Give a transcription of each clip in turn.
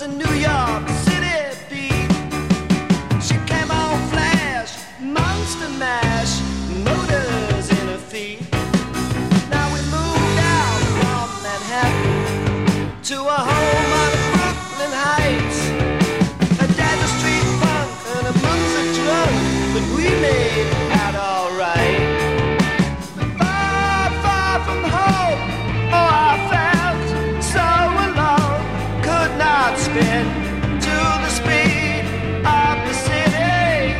a New York City beat. She came on flash, monster mash, motors in her feet. Now we moved out from Manhattan to a home on Brooklyn Heights. A dad's street punk and a mum's a drunk, but we made out alright. Far, far from home, oh I felt so alone. Could not spin to the speed of the city.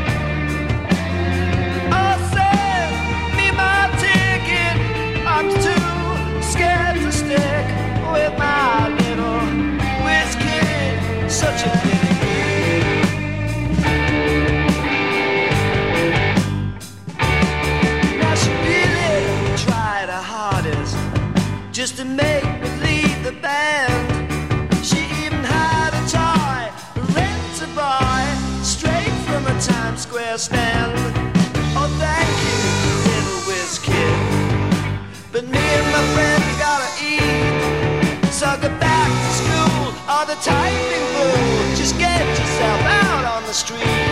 Oh, send me my ticket. I'm too scared to stick with my little whiz kid. Such a pity. Now she really tried her hardest just to make me leave the band. She even had a toy, rent a boy, straight from a Times Square stand. Oh, thank you, little whiz kid. But me and my friends gotta eat, so go back to school or the typing booth. Just get yourself out on the street.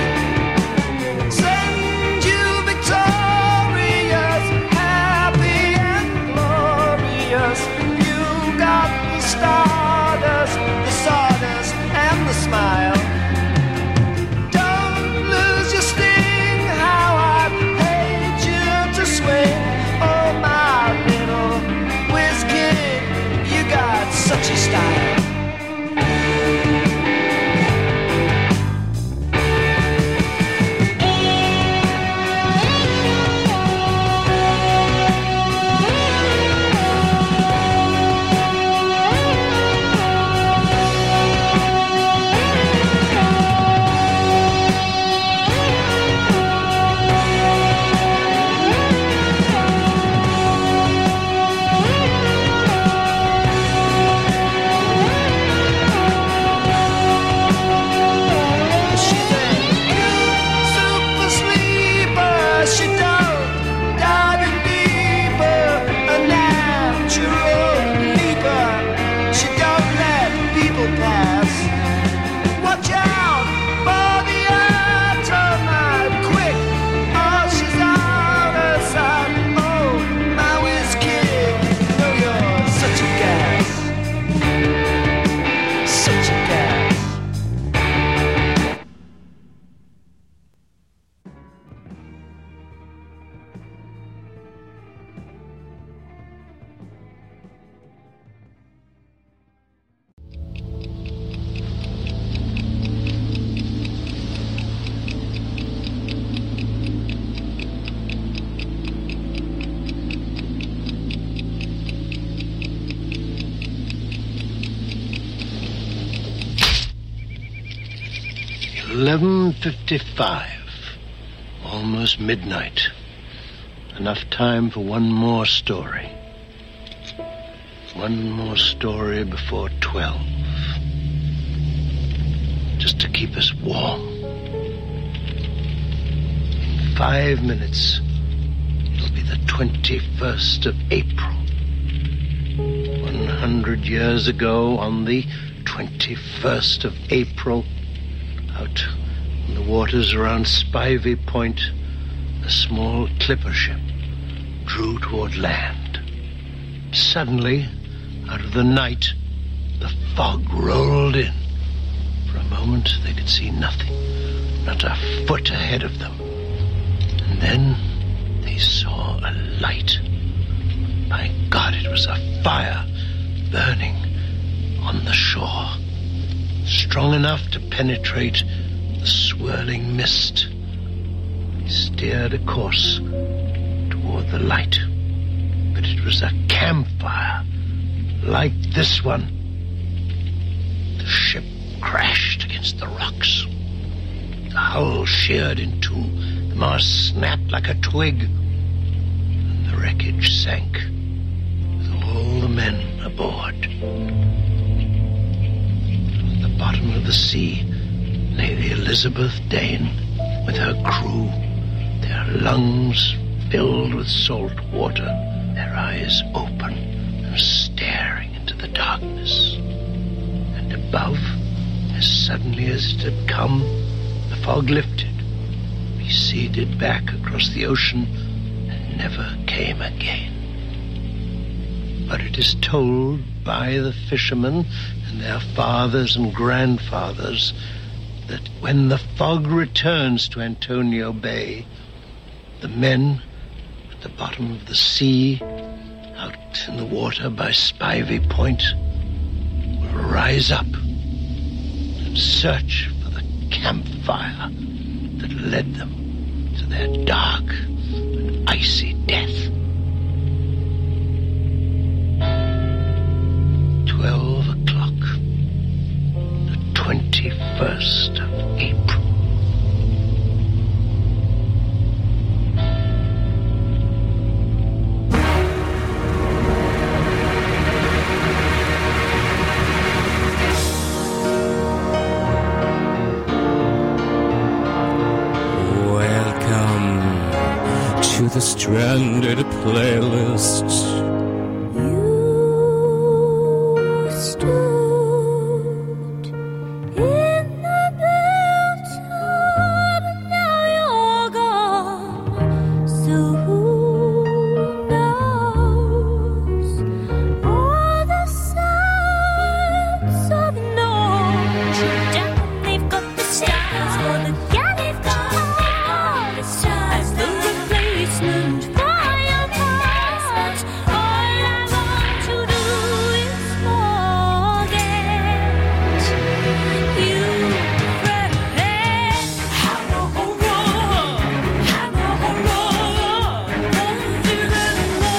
Send you victorious, happy and glorious. You got the stardust, the sawdust, and the smile. Don't lose your sting, how I'd hate you to swing. Oh, my little whiz kid, you got such a style. $11:55, almost midnight. Enough time for one more story. One more story before 12. Just to keep us warm. In 5 minutes, it'll be the 21st of April. 100 years ago, on the 21st of April, out in the waters around Spivey Point, a small clipper ship drew toward land. Suddenly, out of the night, the fog rolled in. For a moment, they could see nothing, not a foot ahead of them. And then they saw a light. My God, it was a fire burning on the shore, strong enough to penetrate the swirling mist. He steered a course toward the light, but it was a campfire like this one. The ship crashed against the rocks. The hull sheared in two, the mast snapped like a twig, and the wreckage sank with all the men aboard. At the bottom of the sea lay the Elizabeth Dane with her crew, their lungs filled with salt water, their eyes open and staring into the darkness. And above, suddenly as it had come, the fog lifted, receded back across the ocean, and never came again. But it is told by the fishermen and their fathers and grandfathers that when the fog returns to Antonio Bay, the men at the bottom of the sea, out in the water by Spivey Point, will rise up and search for the campfire that led them to their dark and icy death. 12 o'clock, the 21st of April. The Stranded playlist. You stood in the bathtub and now you're gone. So who knows all the sides of North? Down they've got the stars for the guy they've got all the stars. The replacement for your past. All I want to do is forget you, friend. Have a horror, won't even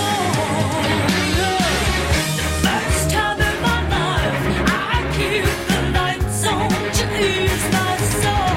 know. The first time in my life I keep the lights on to ease my soul.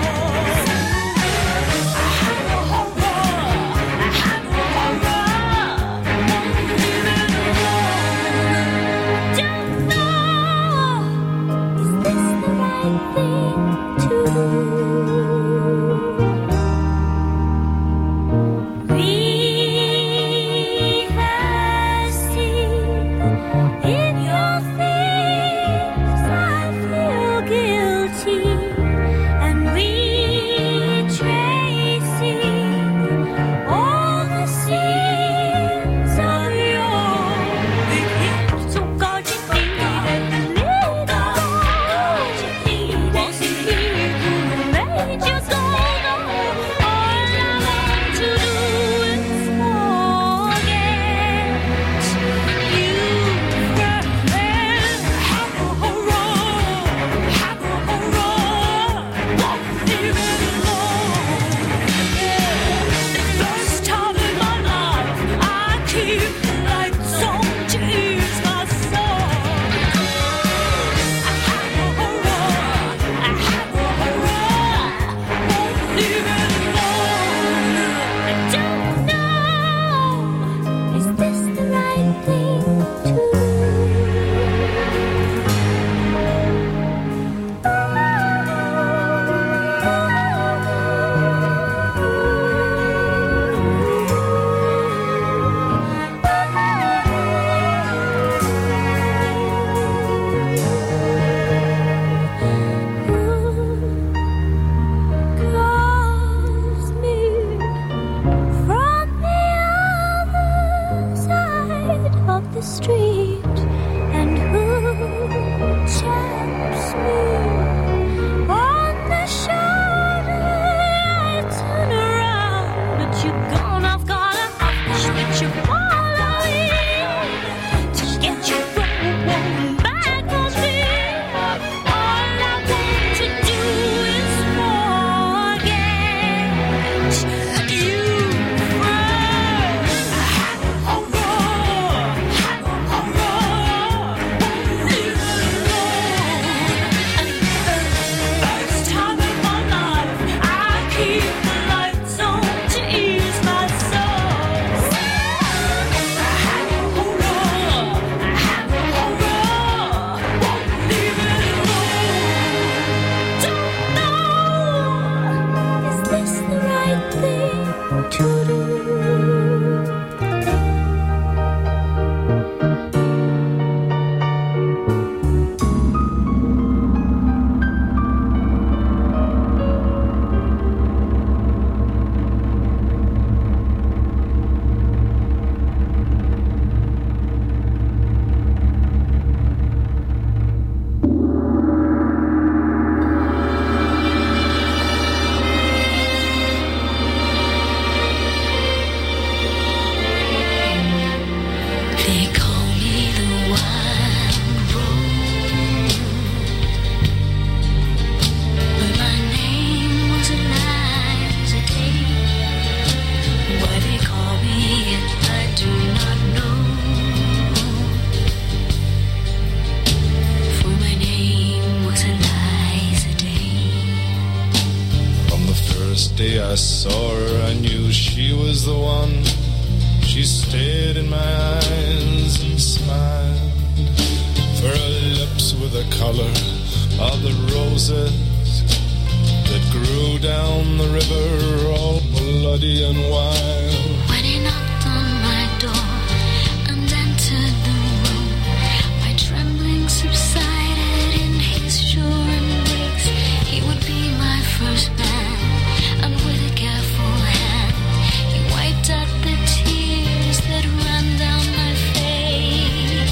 day I saw her, I knew she was the one. She stared in my eyes and smiled. For her lips were the color of the roses that grew down the river, all bloody and wild. When he knocked on my door and entered the room, my trembling subsided in his sure embrace. He would be my first man, and with a careful hand, he wiped out the tears that ran down my face.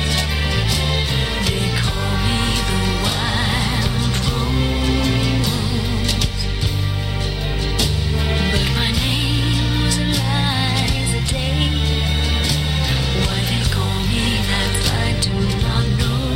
They call me the wild rose, but my name was Eliza Day. Why they call me that I do not know,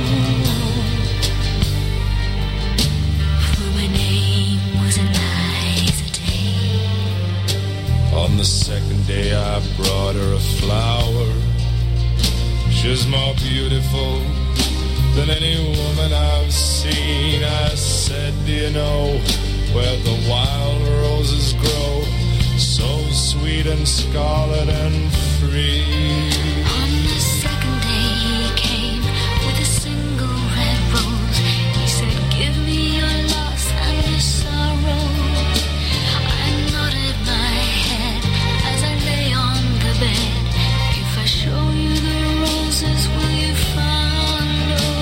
for my name was Eliza Day. On the second day I brought her a flower. She was more beautiful than any woman I've seen. I said, do you know where the wild roses grow, so sweet and scarlet and free? On the second day he came with a single red rose. He said, give me your loss and your sorrow. I nodded my head as I lay on the bed. If I show you the roses, will you follow?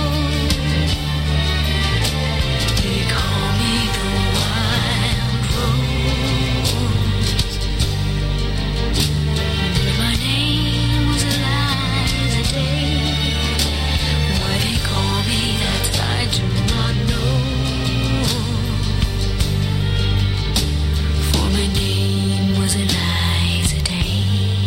They call me the wild rose, but my name was Eliza Day. Why they call me that I do not know, for my name was Eliza Day.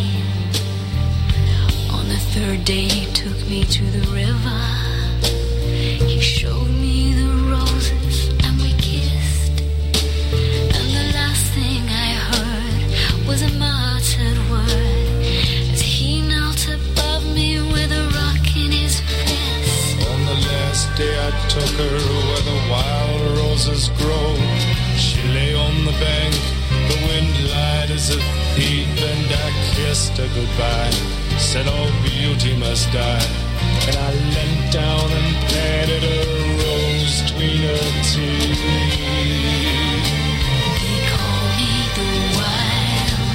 On the third day he took me to the river. He showed me the roses and we kissed. And the last thing I heard was a muttered word as he knelt above me with a rock in his fist. On the last day I took her where the wild roses grow. She lay on the bank, the wind lied as a thief, and I kissed her goodbye. Said all beauty must die, and I leant down and planted a rose between her teeth. They call me the wild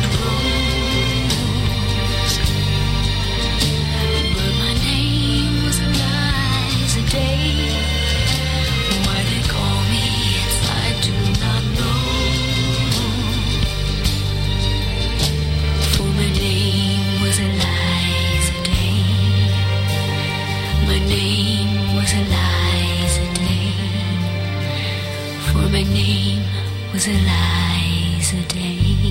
rose, but my name was Eliza Day. Why they call me it I do not know, for my name was Eliza Day. My name was Eliza Day, for my name was Eliza Day.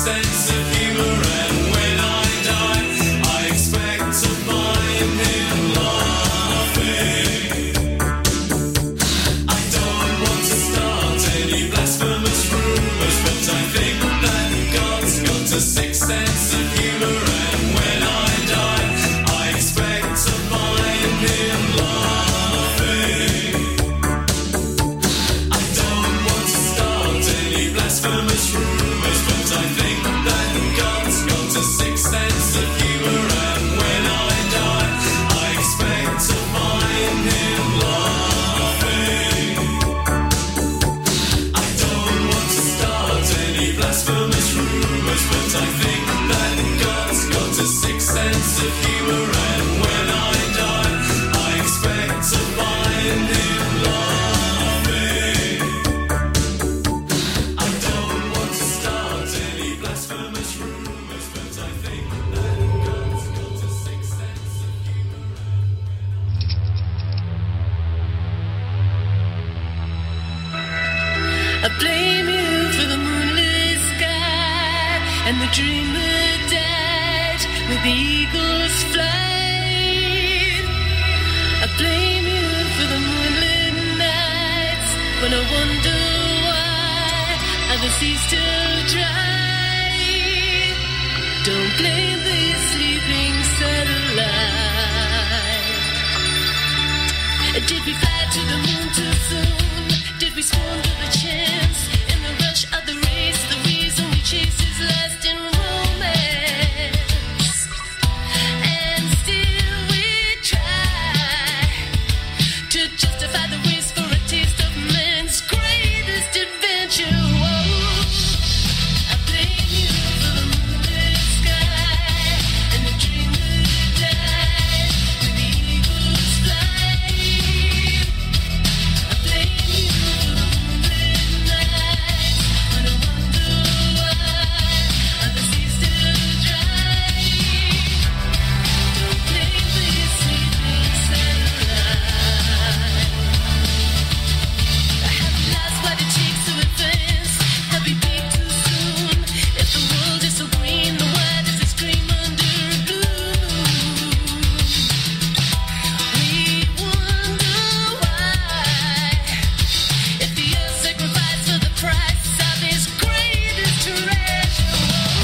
sense of humor, and when I die, I expect to find him laughing. I don't want to start any blasphemous rumors, but I think that God's got a sixth sense of humor, and when I die, I expect to find him laughing. I don't want to start any blasphemous rumors, but I think that God's got a sixth sense of humor, and when I die, I expect to find him laughing. I don't want to start any blasphemous rumors, but I think that God's got a sixth sense of humor, and when I die, I expect to find him laughing. I don't want to start any blasphemous rumors, but I think that God's got a sixth sense of humor. I blame you for the moonlit sky and the dream that died with the eagle's flight. I blame you for the moonlit nights when I wonder why are the seas still dry. Don't blame the sleeping satellite. Did we fly to the moon too soon? Did we squander the chance in the rush of the race? The reason we chase is lost in romance, and still we try to justify the race for a taste of man's greatest adventure. Whoa. I blame you for the moonlit sky and the dream that died with the eagle's flight. I blame you for the moonlit nights when I wonder why are the seas still dry. Don't blame the sleeping satellite. Have we lost what it takes to advance? Have we peaked too soon? If the world is so green, then why does it scream under blue? We wonder why. If the earth sacrificed for the price of his greatest treasure.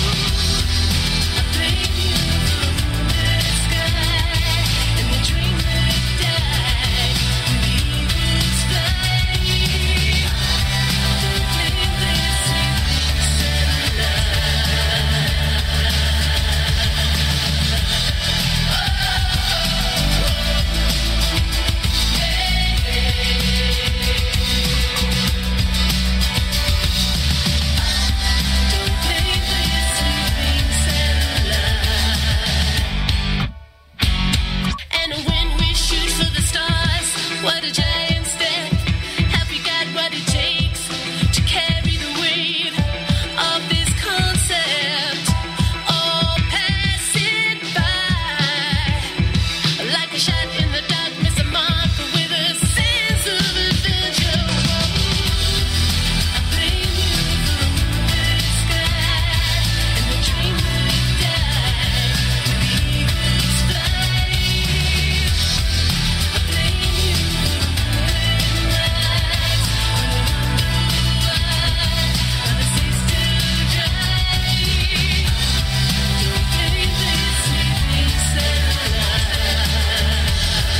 I blame you for the moonlit sky and the dream that died with the eagle's flight. Don't blame the sleeping and when we shoot for the stars, what a giant step. Have we got what it takes to carry the weight of this concept? Or pass it by like a shot in the dark, miss a mark with a sense of adventure. I blame you for the moonlit sky and the dream that died with the eagle's flight. I blame you for the moonlit nights when I wonder why are the seas still dry. Don't blame the sleeping satellite.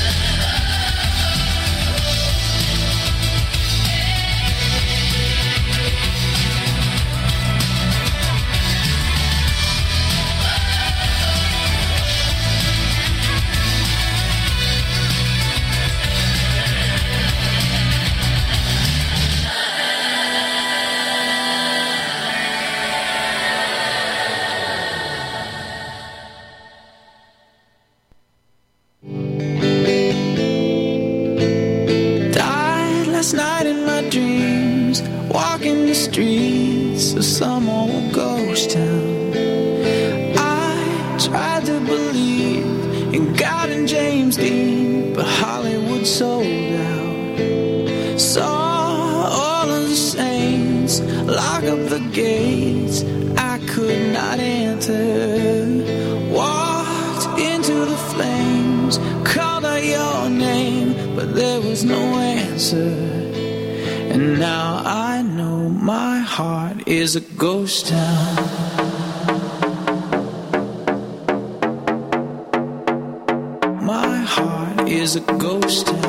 Died last night in my dreams, walking the streets of some old ghost town. I tried to believe in God and James Dean, but Hollywood sold out. Saw all of the saints lock up the gates I could not enter. Walked into the flames, called out your name, but there was no answer. And now I know my heart is a ghost town. My heart is a ghost town.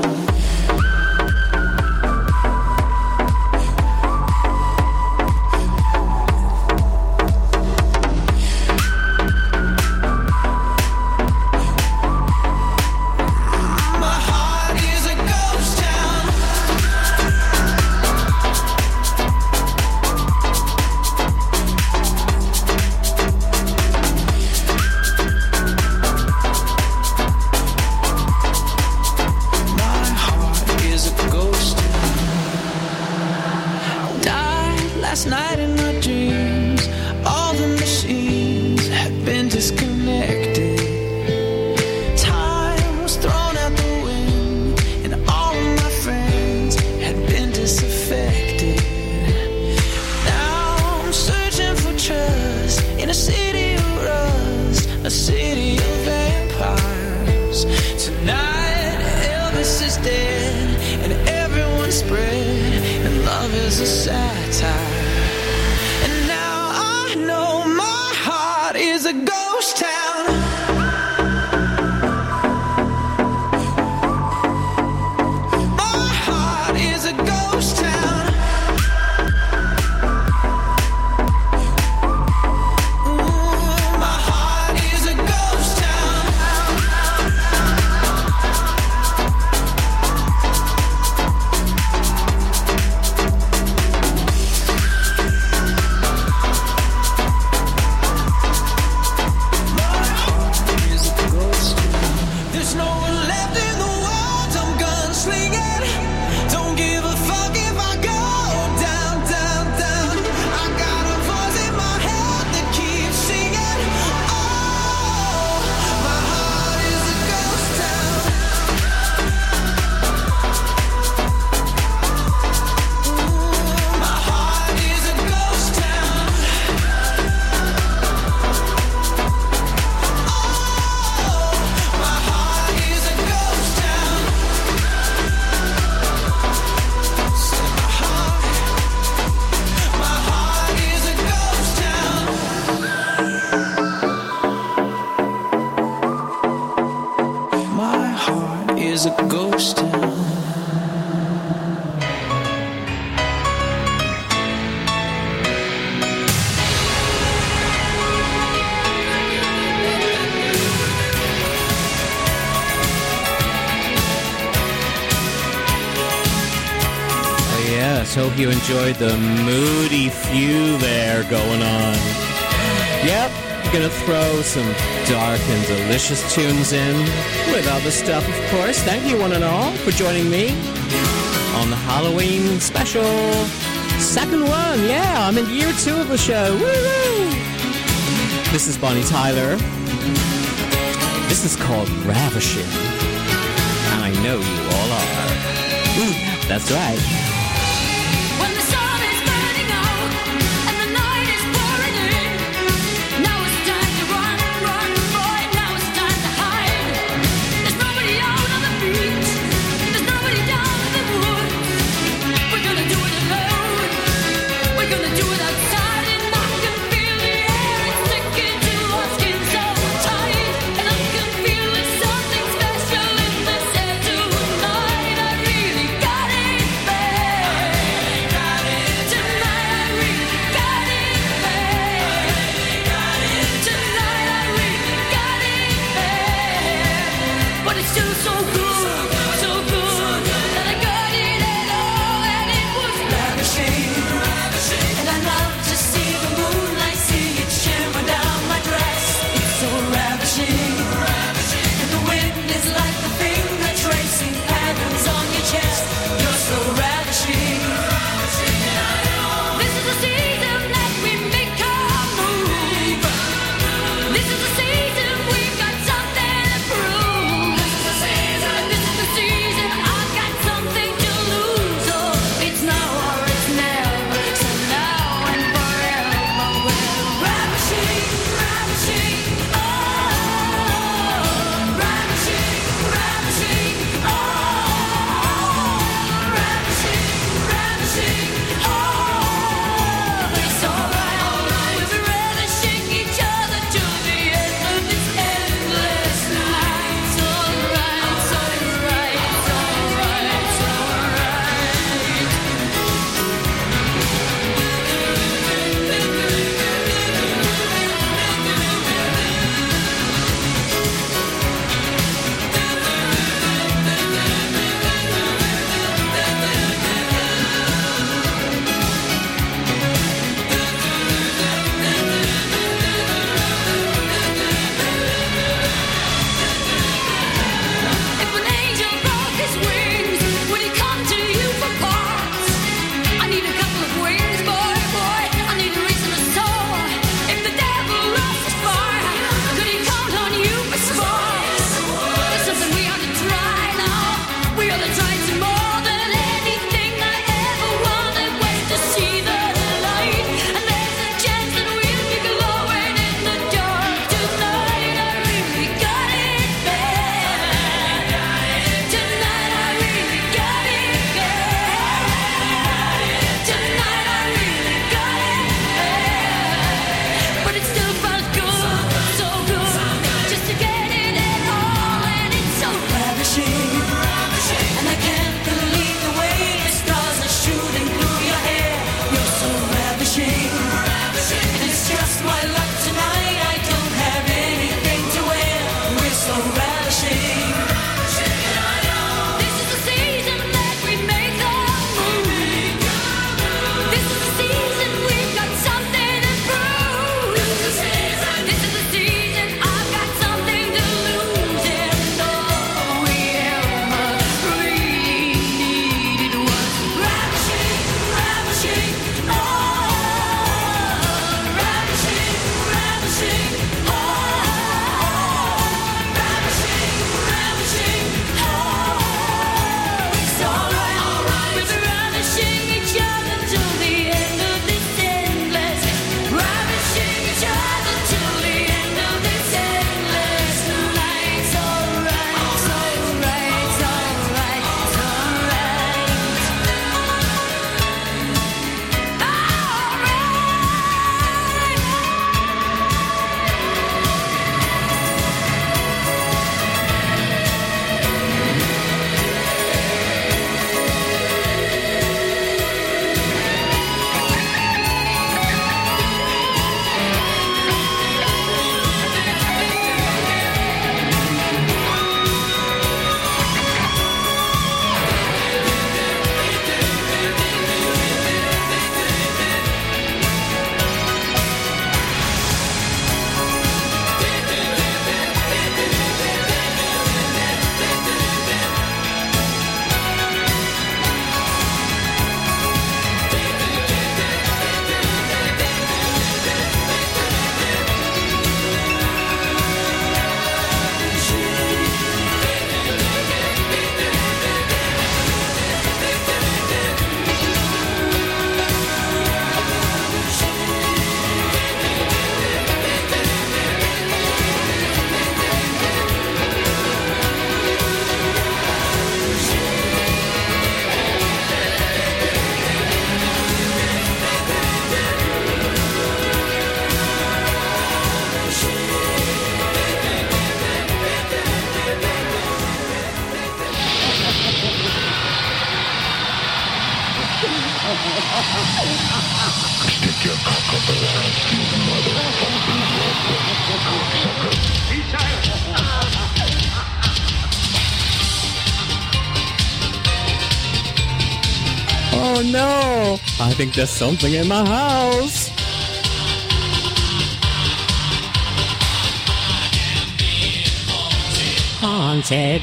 Hope you enjoyed the moody few there going on. Yep, I'm gonna throw some dark and delicious tunes in with other stuff, of course. Thank you, one and all, for joining me on the Halloween special. Second one, yeah, I'm in year 2 of the show. Woo-hoo! This is Bonnie Tyler. This is called Ravishing. And I know you all are. Ooh, that's right. Something special in this air tonight. I really got it bad. Oh no! I think there's something in my house. Haunted.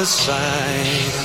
other side.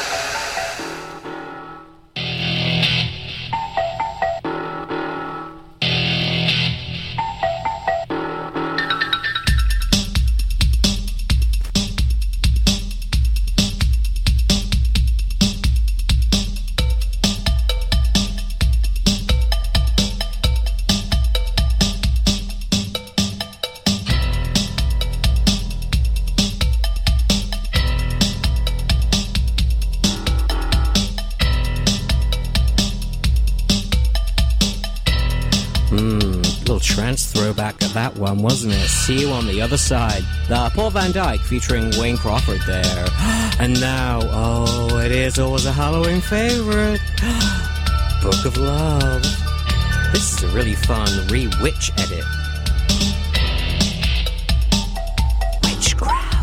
Throwback at that one, wasn't it? See You on the Other Side. Paul Van Dyke featuring Wayne Crawford there. And now, oh, it is always a Halloween favorite. Book of Love. This is a really fun re-witch edit. Witchcraft.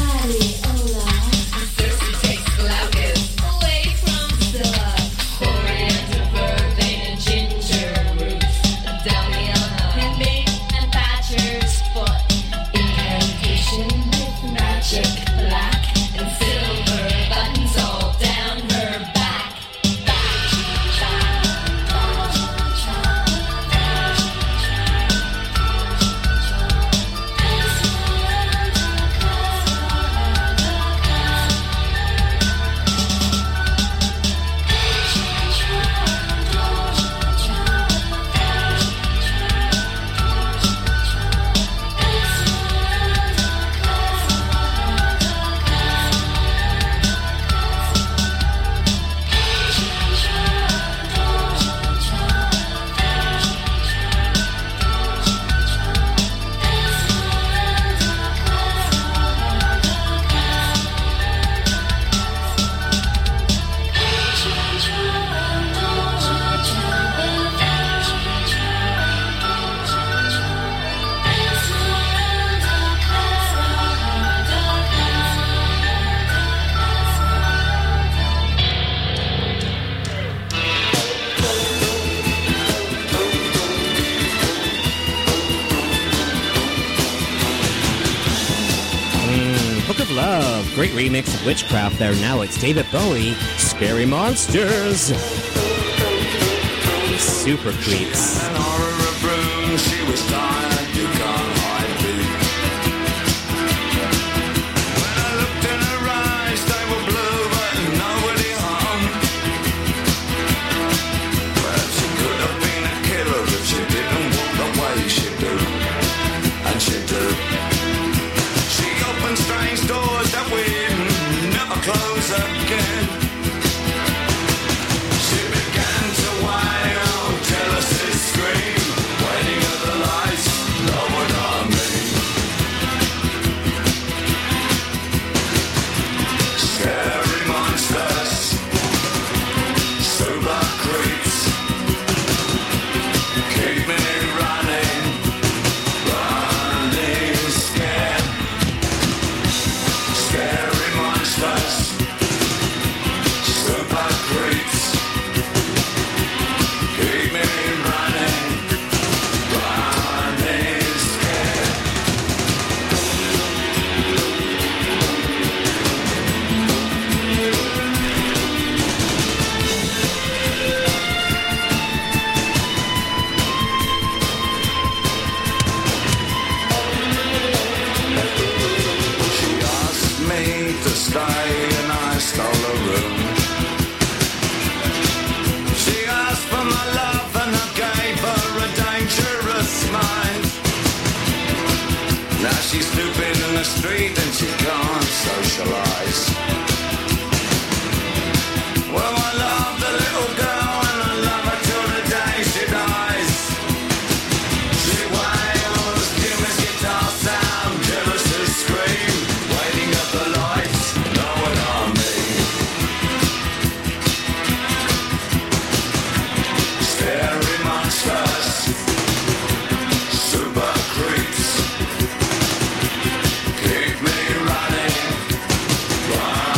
Gladiola, thirsty takes Glaucus away from Scylla. Great remix of Witchcraft there. Now it's David Bowie, Scary Monsters. Super Creeps. An aura of broom, she was tired, you can't hide me. When I looked in her eyes, they were blue, but nobody home. Well, she could have been a killer if she didn't walk the way she do. And she do. She opened strange doors that we'd never close again. She began to wail, jealousy scream, waiting at the lights, lowered on me. Scary monsters, super creeps, keep me running, running scared. Scary monsters, super creeps, keep me running, running scared. She asked me to stay and I stole a room. She asked for my love and I gave her a dangerous mind. Now she's snooping in the street and she can't socialize. Well, I love the little girl and I love her till the day she dies. She wails, Jimmy's guitar sound, jealousy scream, waiting at the lights, no one on me. Scary monsters, super creeps, keep me running, running.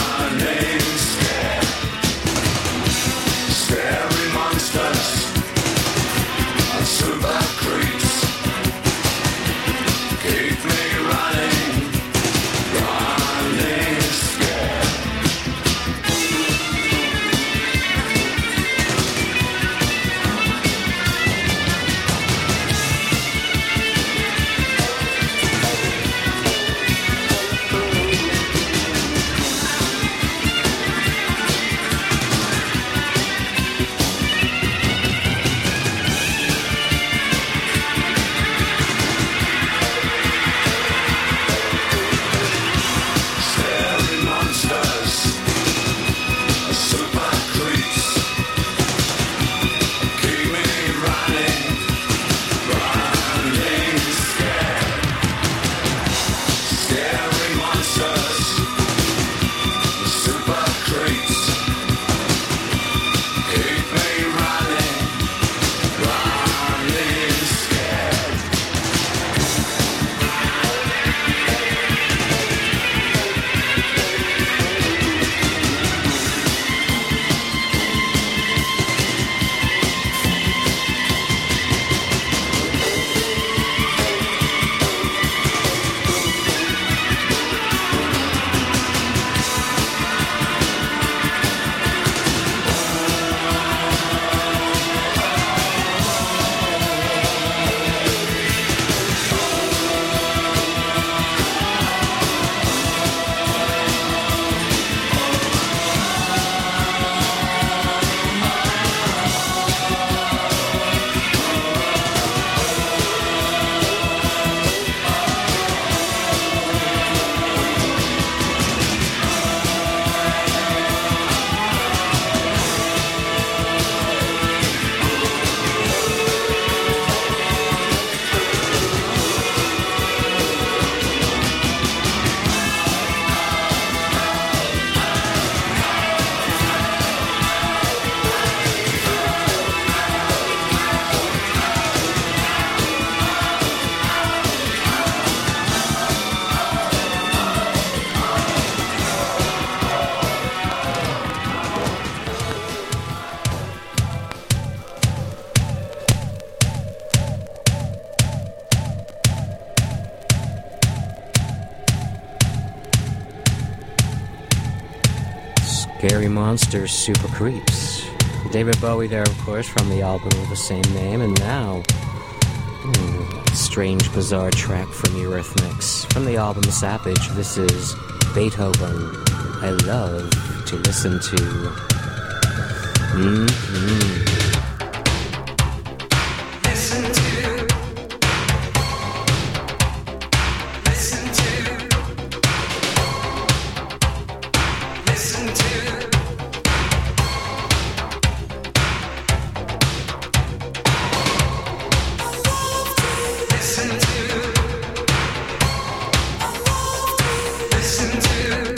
Gary Monster's Super Creeps. David Bowie there, of course, from the album of the same name, and now, strange, bizarre track from Eurythmics. From the album Savage, this is Beethoven. I love to listen to. Listen to. Listen to. Listen to. Listen to. Listen to.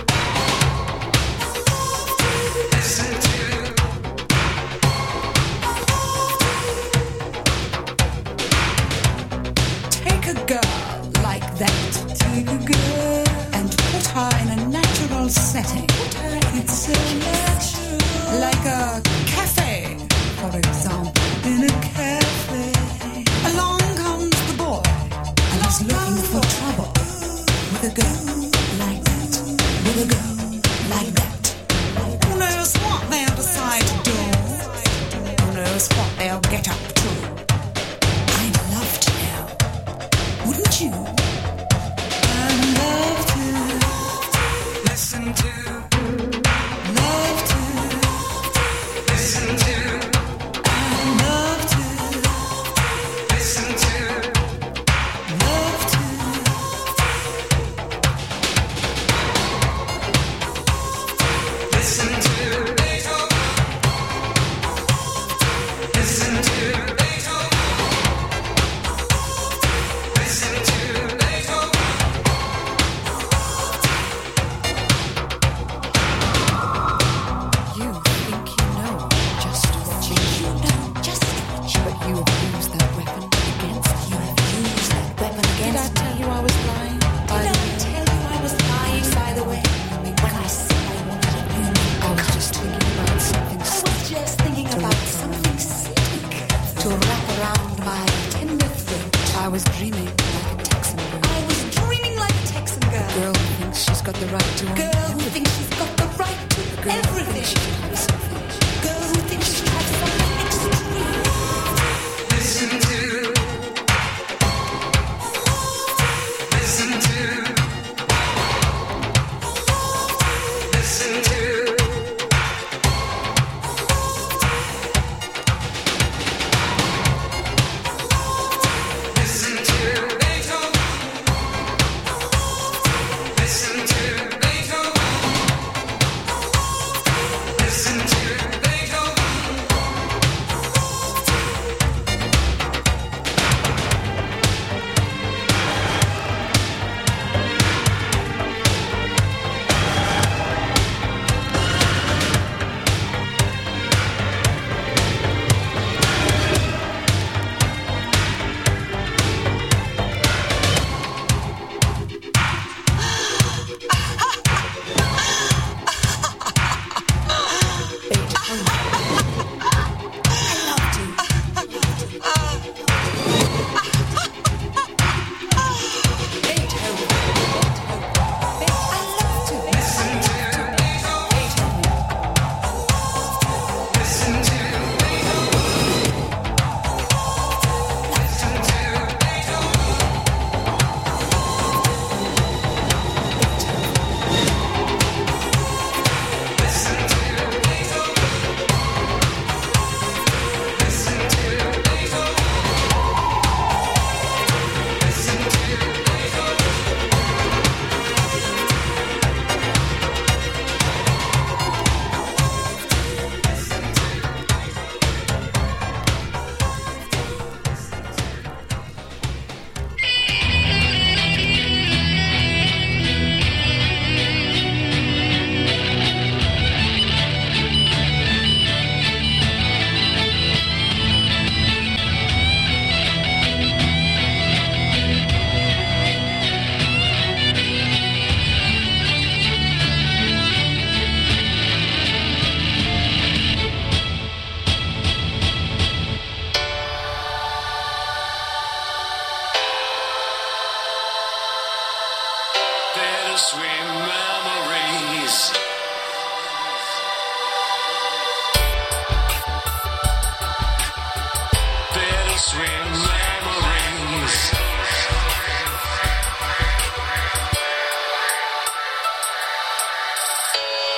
Listen to. Take a girl like that. Take a girl and put her in a natural setting. It's so natural. Like a cafe, for example. In a cafe. Along comes the boy and he's looking for trouble. With a girl like that. With a girl like that. Who knows what they'll decide to do? Who knows what they'll get up to? I'd love to know. Wouldn't you? I'd love to. Listen to. Love to. Listen to. I'd love to. Listen to. Love to. Listen to Beethoven. Listen to Beethoven. Listen to Beethoven. You think you know just what you know, just what you. But you have used that weapon against you. Have used that weapon against. Did I tell you I was lying? Did I tell you I was lying? By the way, when I said I wanted to do, I was just thinking about something. I was just thinking about something slick to wrap around my tender throat. I was dreaming like a Texan girl. I was dreaming like a Texan girl. Girl who thinks she's got the right to. Girl who thinks she's got the right to. Girl who thinks she should have something. Girl who thinks she should have something extreme. Listen to. Listen to. Listen